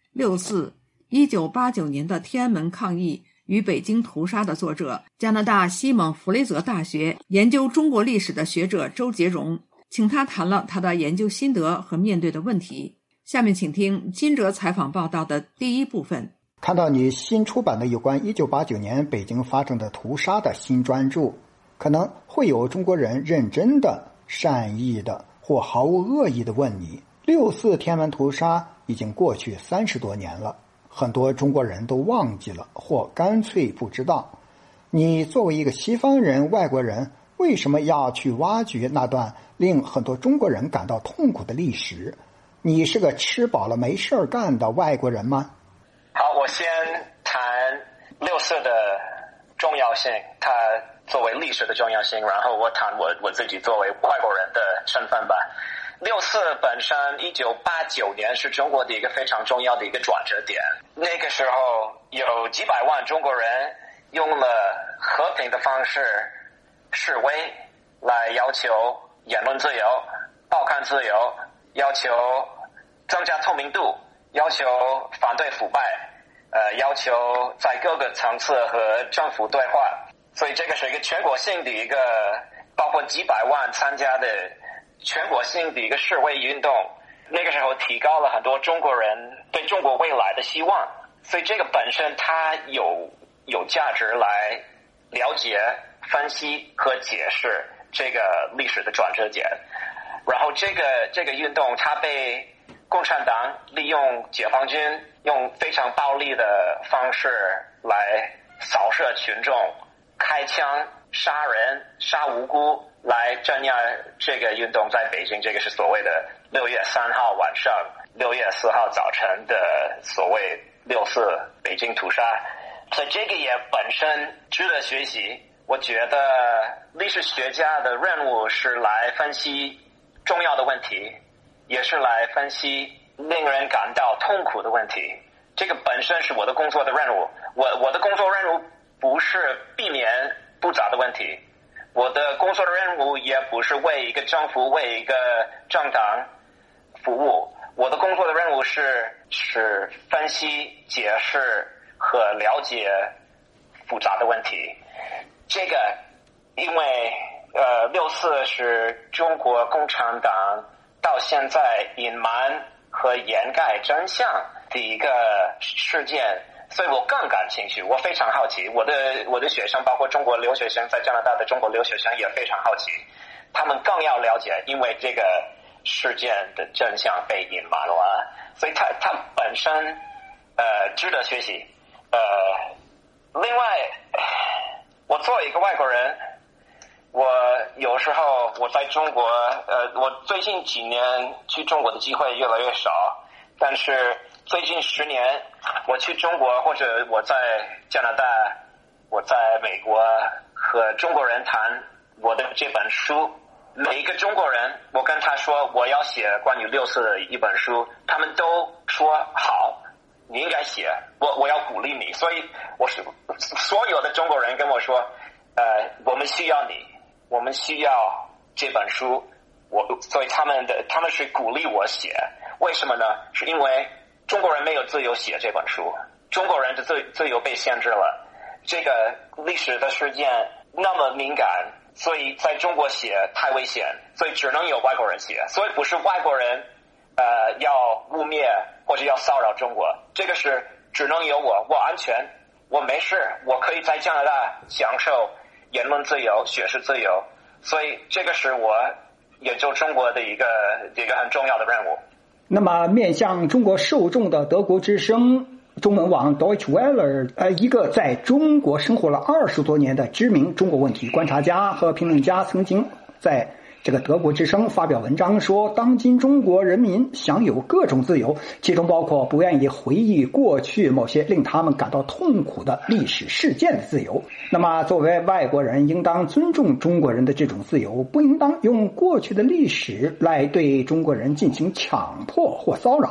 六四一九八九年的天安门抗议与北京屠杀的作者，加拿大西蒙弗雷泽大学研究中国历史的学者周杰荣，请他谈了他的研究心得和面对的问题。下面请听金哲采访报道的第一部分。 看到你新出版的有关一九八九年北京发生的屠杀的新专著，可能会有中国人认真的、善意的或毫无恶意的问你，六四天安门屠杀已经过去三十多年了，很多中国人都忘记了或干脆不知道。你作为一个西方人、外国人，为什么要去挖掘那段令很多中国人感到痛苦的历史？你是个吃饱了没事儿干的外国人吗？ 好，我先谈六四的重要性，它作为历史的重要性，然后我谈我我自己作为外国人的身份吧。六四本身一九八九年是中国的一个非常重要的一个转折点，那个时候有几百万中国人用了和平的方式示威，来要求言论自由、报刊自由，要求增加透明度，要求反对腐败，呃，要求在各个层次和政府对话。所以这个是一个全国性的一个，包括几百万参加的全国性的一个示威运动。那个时候提高了很多中国人对中国未来的希望，所以这个本身它有有价值来了解、分析和解释这个历史的转折点。然后这个这个运动它被共产党利用解放军用非常暴力的方式来扫射群众，开枪杀人杀无辜，来镇压这个运动。在北京，这个是所谓的六月三号晚上六月四号早晨的所谓六四北京屠杀。所以这个也本身值得学习。我觉得历史学家的任务是来分析重要的问题，也是来分析令人感到痛苦的问题。这个本身是我的工作的任务。我我的工作任务不是避免复杂的问题，我的工作的任务也不是为一个政府、为一个政党服务。我的工作的任务是是分析、解释和了解复杂的问题。这个因为呃，六四是中国共产党到现在隐瞒和掩盖真相的一个事件，所以我更感兴趣，我非常好奇。我的我的学生，包括中国留学生，在加拿大的中国留学生也非常好奇，他们更要了解，因为这个事件的真相被隐瞒了，所以它它本身呃值得学习。呃，另外，我作为一个外国人。我有时候我在中国，呃，我最近几年去中国的机会越来越少，但是最近十年我去中国或者我在加拿大、我在美国和中国人谈我的这本书，每一个中国人我跟他说我要写关于六四的一本书，他们都说好，你应该写，我我要鼓励你。所以我是所有的中国人跟我说，呃，我们需要你。我们需要这本书，我所以他们的他们是鼓励我写。为什么呢？是因为中国人没有自由写这本书，中国人的自自由被限制了。这个历史的事件那么敏感，所以在中国写太危险，所以只能有外国人写。所以不是外国人呃要污蔑或者要骚扰中国，这个是只能有我，我安全，我没事，我可以在加拿大享受言论自由、学识自由，所以这个是我研究中国的一个一个很重要的任务。 那么，面向中国受众的德国之声中文网 Deutsche Welle， 呃，一个在中国生活了二十多年的知名中国问题观察家和评论家，曾经在这个德国之声发表文章说，当今中国人民享有各种自由，其中包括不愿意回忆过去某些令他们感到痛苦的历史事件的自由。那么作为外国人，应当尊重中国人的这种自由，不应当用过去的历史来对中国人进行强迫或骚扰。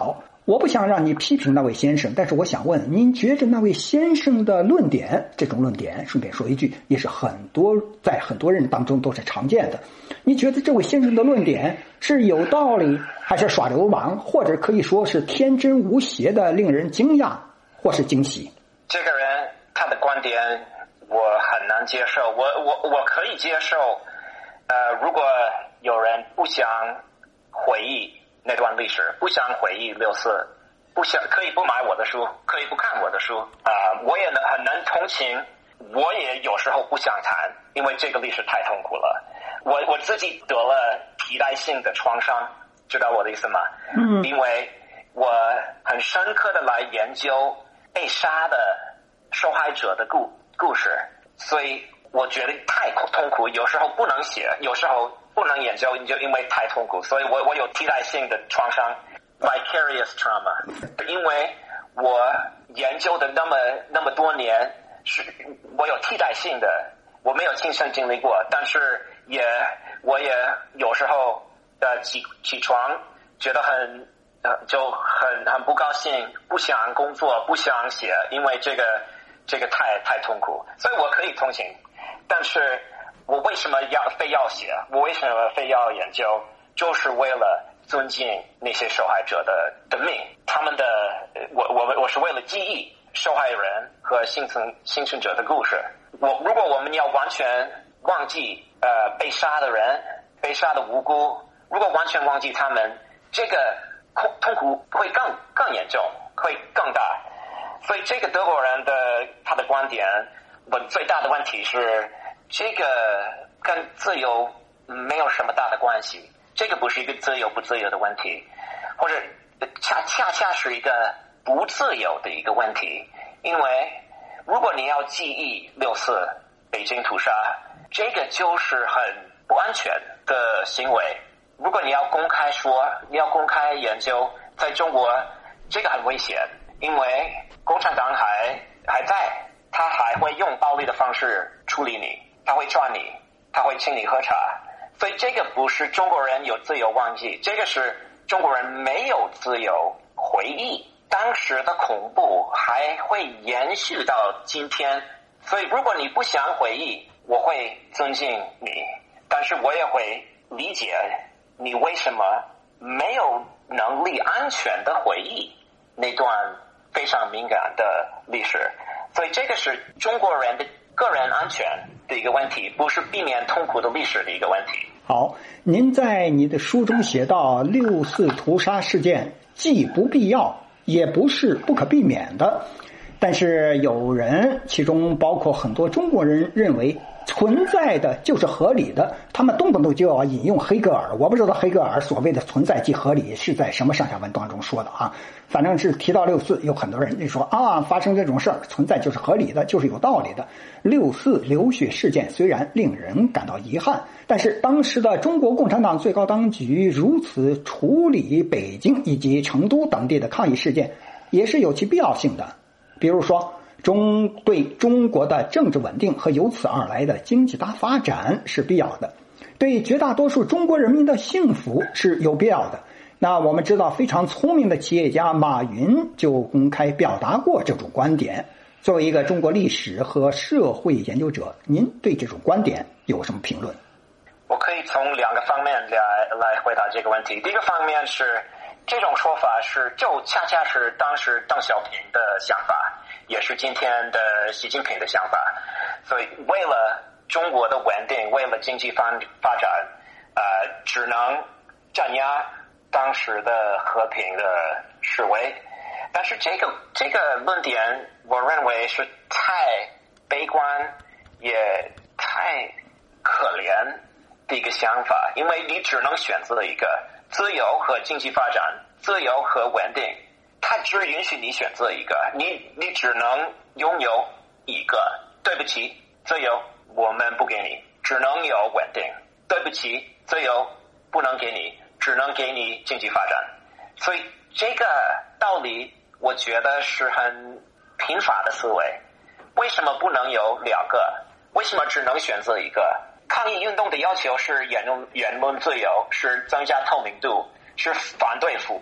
我不想让你批评那位先生，但是我想问，您觉着那位先生的论点，这种论点，顺便说一句，也是很多在很多人当中都是常见的。你觉得这位先生的论点是有道理，还是耍流氓，或者可以说是天真无邪的，令人惊讶或是惊喜？ 这个人他的观点我很难接受，我我我可以接受，呃，如果有人不想回忆那段历史，不想回忆六四，不想可以不买我的书，可以不看我的书啊、呃，我也能很能同情，我也有时候不想谈，因为这个历史太痛苦了。我我自己得了替代性的创伤，知道我的意思吗？嗯，因为我很深刻的来研究被杀的受害者的故故事，所以我觉得太痛苦，有时候不能写，有时候不能研究，就因为太痛苦，所以我我有替代性的创伤 ，vicarious trauma， 因为我研究的那么那么多年，是我有替代性的，我没有亲身经历过，但是也我也有时候呃起起床觉得很呃就很很不高兴，不想工作，不想写，因为这个这个太太痛苦，所以我可以同情，但是我为什么要非要写？我为什么非要研究？就是为了尊敬那些受害者的的命，他们的我我我是为了记忆受害人和幸存幸存者的故事。我如果我们要完全忘记呃被杀的人，被杀的无辜，如果完全忘记他们，这个痛痛苦会更更严重，会更大。所以这个德国人的他的观点，我最大的问题是，这个跟自由没有什么大的关系，这个不是一个自由不自由的问题，或者恰恰恰是一个不自由的一个问题。因为如果你要记忆六四北京屠杀，这个就是很不安全的行为。如果你要公开说，你要公开研究，在中国这个很危险，因为共产党还还在，他还会用暴力的方式处理你，他会抓你，他会请你喝茶。所以这个不是中国人有自由忘记，这个是中国人没有自由回忆当时的恐怖，还会延续到今天。所以如果你不想回忆，我会尊敬你，但是我也会理解你为什么没有能力安全的回忆那段非常敏感的历史。所以这个是中国人的个人安全的一个问题，不是避免痛苦的历史的一个问题。 好，您在你的书中写到，六四屠杀事件既不必要，也不是不可避免的，但是有人，其中包括很多中国人，认为存在的就是合理的，他们动不动就要引用黑格尔。我不知道黑格尔所谓的存在即合理是在什么上下文当中说的啊，反正是提到六四，有很多人就说啊，发生这种事儿，存在就是合理的，就是有道理的。六四流血事件虽然令人感到遗憾，但是当时的中国共产党最高当局如此处理北京以及成都等地的抗议事件，也是有其必要性的。比如说中对中国的政治稳定和由此而来的经济大发展是必要的，对绝大多数中国人民的幸福是有必要的。那我们知道，非常聪明的企业家马云就公开表达过这种观点。作为一个中国历史和社会研究者，您对这种观点有什么评论？ 我可以从两个方面来来回答这个问题。第一个方面是，这种说法是就恰恰是当时邓小平的想法，也是今天的习近平的想法。所以为了中国的稳定，为了经济发发展，呃，只能镇压当时的和平的示威。但是这个这个论点，我认为是太悲观，也太可怜的一个想法，因为你只能选择一个自由和经济发展，自由和稳定，它只允许你选择一个，你你只能拥有一个。对不起，自由我们不给你，只能有稳定。对不起，自由不能给你，只能给你经济发展。所以这个道理我觉得是很贫乏的思维。为什么不能有两个？为什么只能选择一个？抗议运动的要求是言论言论自由，是增加透明度，是反对腐败。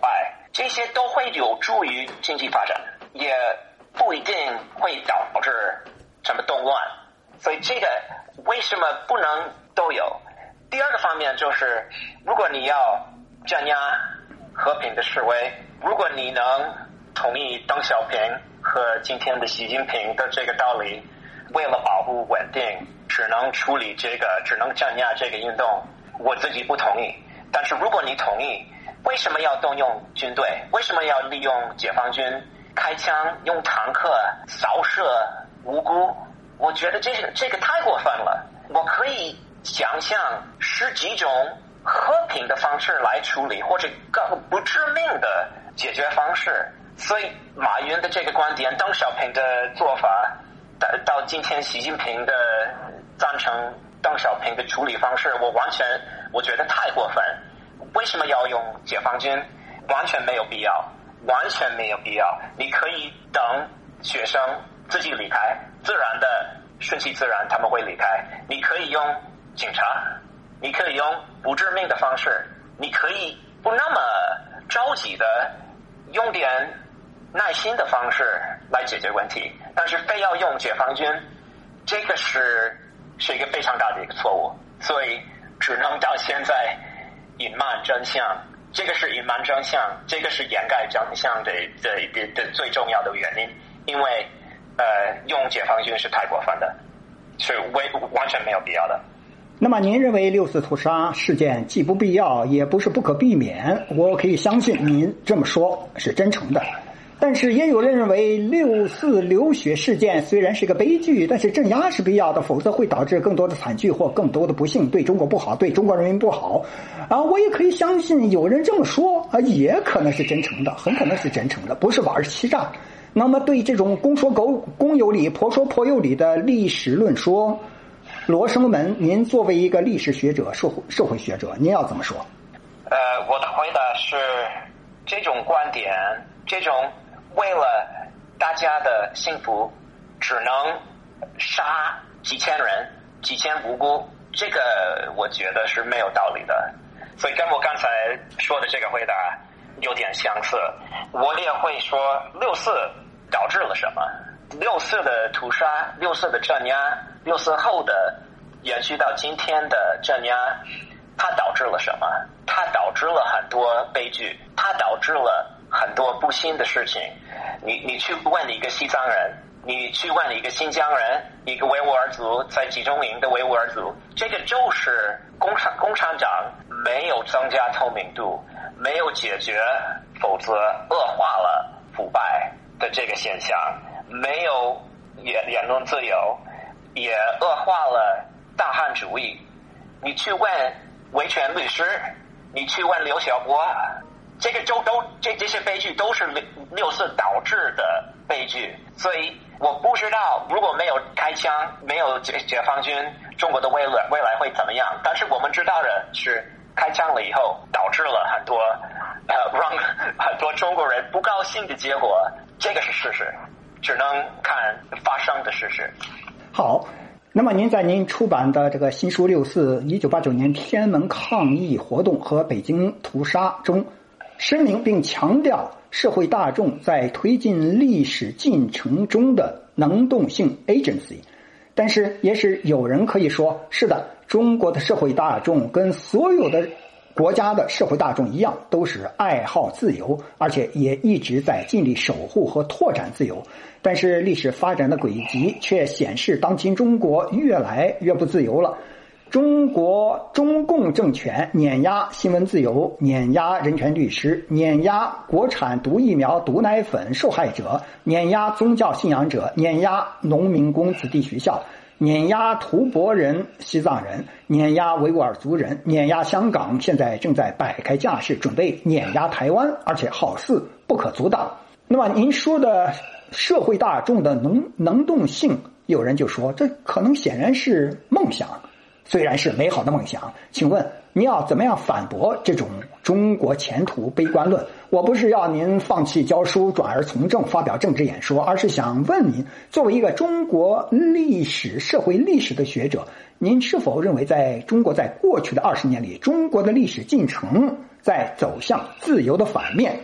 这些都会有助于经济发展，也不一定会导致什么动乱。所以这个为什么不能都有？第二个方面就是，如果你要镇压和平的示威，如果你能同意邓小平和今天的习近平的这个道理，为了保护稳定，只能处理这个，只能镇压这个运动，我自己不同意。但是如果你同意，为什么要动用军队？为什么要利用解放军开枪、用坦克扫射无辜？我觉得这个这个太过分了。我可以想象十几种和平的方式来处理，或者更不致命的解决方式。所以马云的这个观点，邓小平的做法，到到今天习近平的赞成邓小平的处理方式，我完全我觉得太过分。为什么要用解放军？完全没有必要，完全没有必要。你可以等学生自己离开，自然的顺其自然他们会离开。你可以用警察，你可以用不致命的方式，你可以不那么着急的用点耐心的方式来解决问题，但是非要用解放军，这个是是一个非常大的一个错误。所以只能到现在隐瞒真相，这个是隐瞒真相，这个是掩盖真相的的的的最重要的原因。因为呃，用解放军是太过分的，是完完全没有必要的。 那么您认为六四屠杀事件既不必要，也不是不可避免？我可以相信您这么说是真诚的。但是也有人认为六四流血事件虽然是个悲剧，但是镇压是必要的，否则会导致更多的惨剧或更多的不幸，对中国不好，对中国人民不好。啊，我也可以相信有人这么说啊，也可能是真诚的，很可能是真诚的，不是玩欺诈。那么对这种公说公公有理，婆说婆有理的历史论说，罗生门，您作为一个历史学者、社会社会学者，您要怎么说？ 呃，我的回答是，这种观点，这种为了大家的幸福，只能杀几千人、几千无辜，这个我觉得是没有道理的。所以跟我刚才说的这个回答有点相似。我也会说，六四导致了什么？六四的屠杀，六四的镇压，六四后的延续到今天的镇压，它导致了什么？它导致了很多悲剧，它导致了很多不幸的事情。你你去问一个西藏人，你去问一个新疆人，一个维吾尔族在集中营的维吾尔族，这个就是共产共产党没有增加透明度，没有解决，否则恶化了腐败的这个现象，没有言言论自由，也恶化了大汉主义。你去问维权律师，你去问刘晓波，这个都都这这些悲剧都是六四导致的悲剧。所以我不知道如果没有开枪，没有解解放军，中国的未来未来会怎么样。但是我们知道的是，开枪了以后导致了很多呃让很多中国人不高兴的结果，这个是事实，只能看发生的事实。 好，那么您在您出版的这个新书《六四一九八九年天安门抗议活动和北京屠杀》中，声明并强调社会大众在推进历史进程中的能动性 agency。 但是也是有人可以说，是的，中国的社会大众跟所有的国家的社会大众一样，都是爱好自由，而且也一直在尽力守护和拓展自由。但是历史发展的轨迹却显示，当今中国越来越不自由了。中国中共政权碾压新闻自由，碾压人权律师，碾压国产毒疫苗、毒奶粉受害者，碾压宗教信仰者，碾压农民工子弟学校，碾压吐蕃人、西藏人，碾压维吾尔族人，碾压香港，现在正在摆开架势准备碾压台湾，而且好似不可阻挡。那么您说的社会大众的能能动性，有人就说这可能显然是梦想，虽然是美好的梦想。请问你要怎么样反驳这种中国前途悲观论？我不是要您放弃教书转而从政发表政治演说，而是想问您，作为一个中国历史社会历史的学者，您是否认为在中国在过去的二十年里，中国的历史进程在走向自由的反面？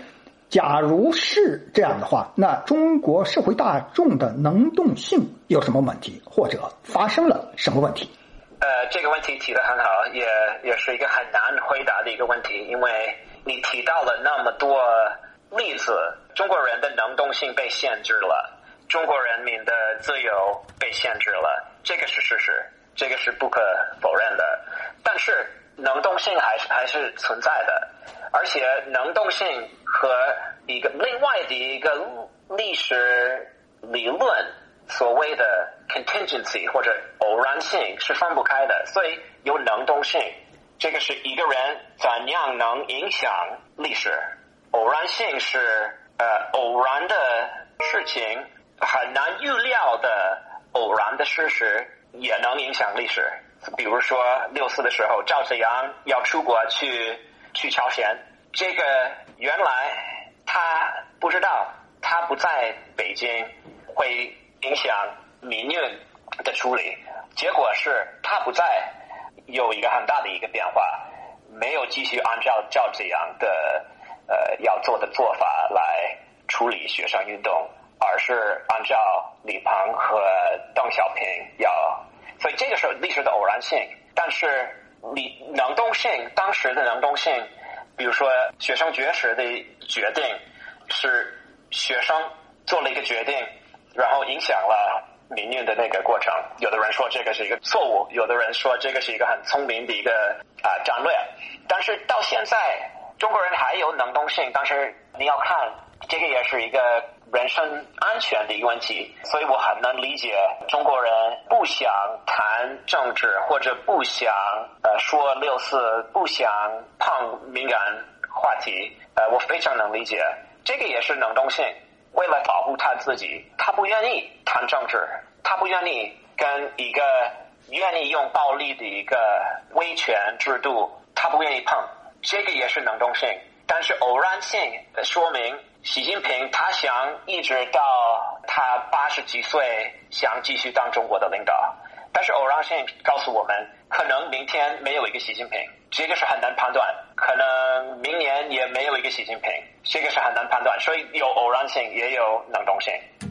假如是这样的话，那中国社会大众的能动性有什么问题，或者发生了什么问题？ 呃，这个问题提得很好，也也是一个很难回答的一个问题，因为你提到了那么多例子，中国人的能动性被限制了，中国人民的自由被限制了，这个是事实，这个是不可否认的。但是能动性还是还是存在的，而且能动性和一个另外的一个历史理论所谓的 contingency 或者偶然性是分不开的，所以有能动性，这个是一个人怎样能影响历史，偶然性是呃偶然的事情，很难预料的偶然的事实也能影响历史。比如说六四的时候，赵紫阳要出国去去朝鲜，这个原来他不知道，他不在北京会影响民运的处理，结果是他不在，有一个很大的一个变化，没有继续按照赵紫阳的呃要做的做法来处理学生运动，而是按照李鹏和邓小平要，所以这个是历史的偶然性。但是你能动性，当时的能动性，比如说学生绝食的决定是学生做了一个决定，然后影响了民运的那个过程，有的人说这个是一个错误，有的人说这个是一个很聪明的一个啊、呃、战略。但是到现在中国人还有能动性，但是你要看这个也是一个人身安全的一个问题，所以我很能理解中国人不想谈政治，或者不想呃说六四，不想碰敏感话题，呃我非常能理解，这个也是能动性。为了保护他自己，他不愿意谈政治，他不愿意跟一个愿意用暴力的一个威权制度，他不愿意碰，这个也是能动性。但是偶然性说明习近平他想一直到他八十几岁想继续当中国的领导，但是偶然性告诉我们，可能明天没有一个习近平，这个是很难判断，可能明年也没有一个习近平，这个是很难判断，所以有偶然性也有能动性。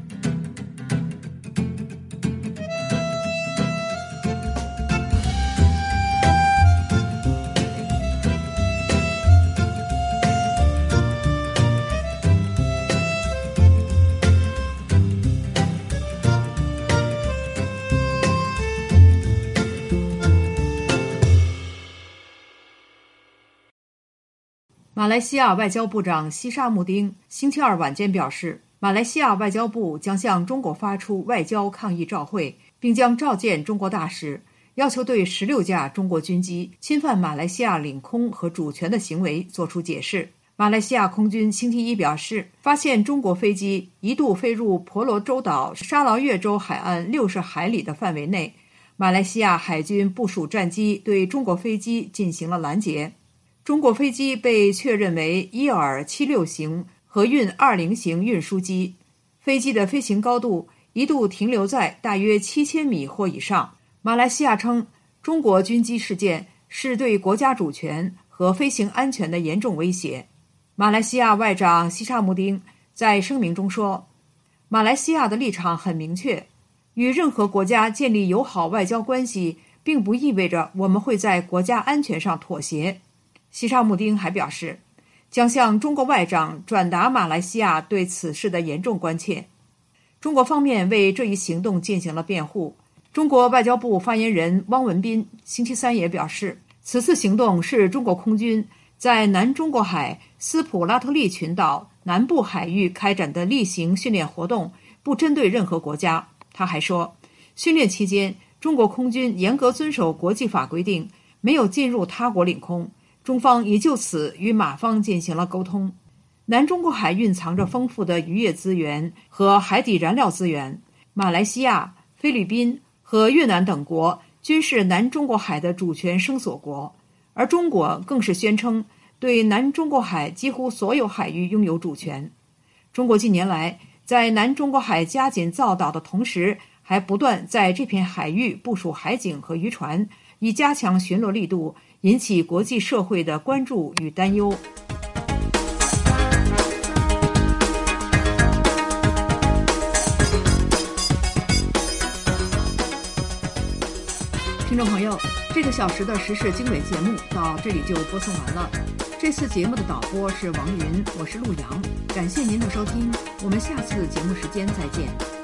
马来西亚外交部长西沙穆丁星期二晚间表示，马来西亚外交部将向中国发出外交抗议照会，并将召见中国大使，要求对十六架中国军机侵犯马来西亚领空和主权的行为作出解释。马来西亚空军星期一表示，发现中国飞机一度飞入婆罗洲岛沙劳越州海岸六十海里的范围内，马来西亚海军部署战机对中国飞机进行了拦截。中国飞机被确认为伊尔七六型和运二零型运输机，飞机的飞行高度一度停留在大约七千米或以上。马来西亚称，中国军机事件是对国家主权和飞行安全的严重威胁。马来西亚外长西沙穆丁在声明中说，马来西亚的立场很明确，与任何国家建立友好外交关系并不意味着我们会在国家安全上妥协。西沙穆丁还表示，将向中国外长转达马来西亚对此事的严重关切。中国方面为这一行动进行了辩护。中国外交部发言人汪文斌星期三也表示，此次行动是中国空军在南中国海斯普拉特利群岛南部海域开展的例行训练活动，不针对任何国家。他还说，训练期间，中国空军严格遵守国际法规定，没有进入他国领空。中方已就此与马方进行了沟通。南中国海蕴藏着丰富的渔业资源和海底燃料资源，马来西亚、菲律宾和越南等国均是南中国海的主权声索国，而中国更是宣称对南中国海几乎所有海域拥有主权。中国近年来在南中国海加紧造岛的同时，还不断在这片海域部署海警和渔船，以加强巡逻力度，引起国际社会的关注与担忧。 听众朋友，这个小时的时事经纬节目到这里就播送完了。这次节目的导播是王云，我是陆阳，感谢您的收听，我们下次节目时间再见。